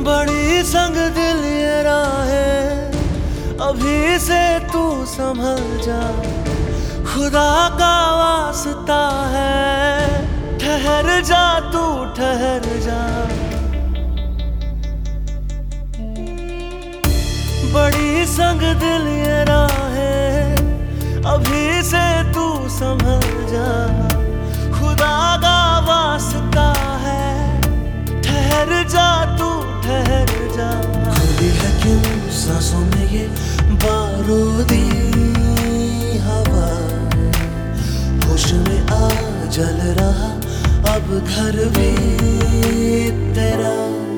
बड़ी संग दिल ये राहें, अभी से तू संभल जा। खुदा का वास्ता है, ठहर जा तू ठहर जा। बड़ी संग दिल ये राहें, अभी से तू संभल जा। खुदा का वास्ता है, ठहर जा तू ठहर जा। खुली है क्यों सांसों में ये बारूदी हवा, होश में आ जल रहा अब घर भी तेरा।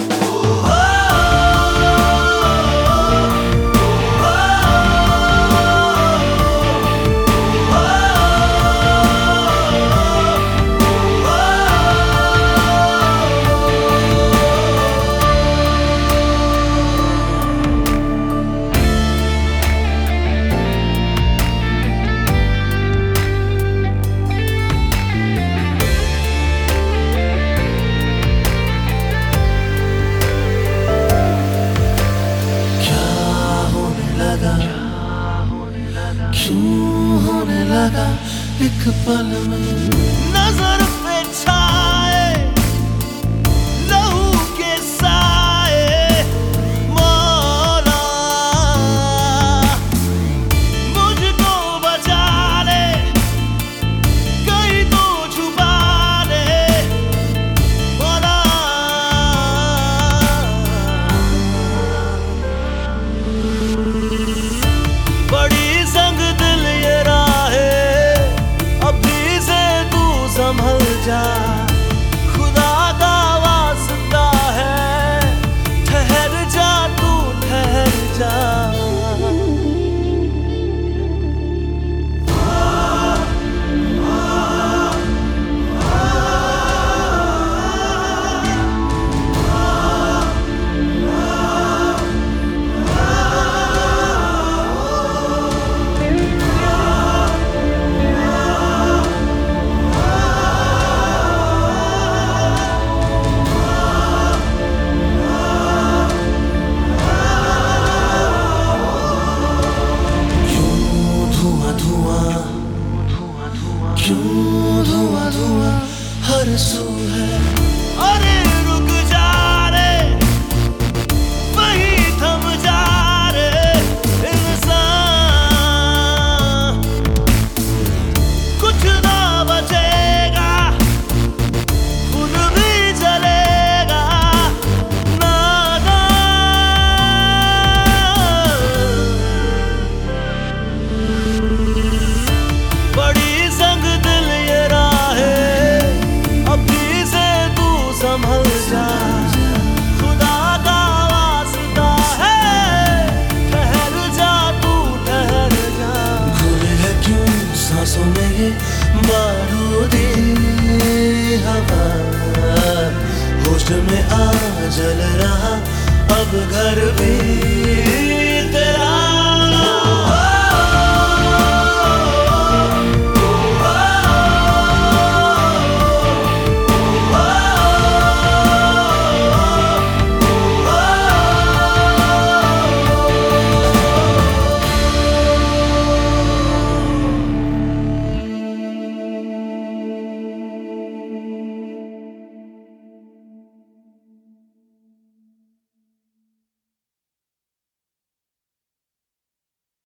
क्यों होने लगा एक पल में नजर पे छाए लहू के साए। मौला मुझको बचा ले, कहीं तो छुपा ले। मौला बड़ी संग दिल ये राहें, अभी से तू संभल जा। खुदा का वास्ता है, ठहर जा तू ठहर जा। क्यों धुआं धुआं हर सू है। अरे रुक जा रे, वही थम जा रे इंसान। कुछ ना बचेगा, खुद भी जलेगा नादान। बड़ी संग दिल ये राहें, अभी से तू संभल जा। खुदा का वास्ता है, ठहर जा तू ठहर जा। खुले है क्यों सांसों में ये बारूदी हवा, होश में आ जल रहा अब घर भी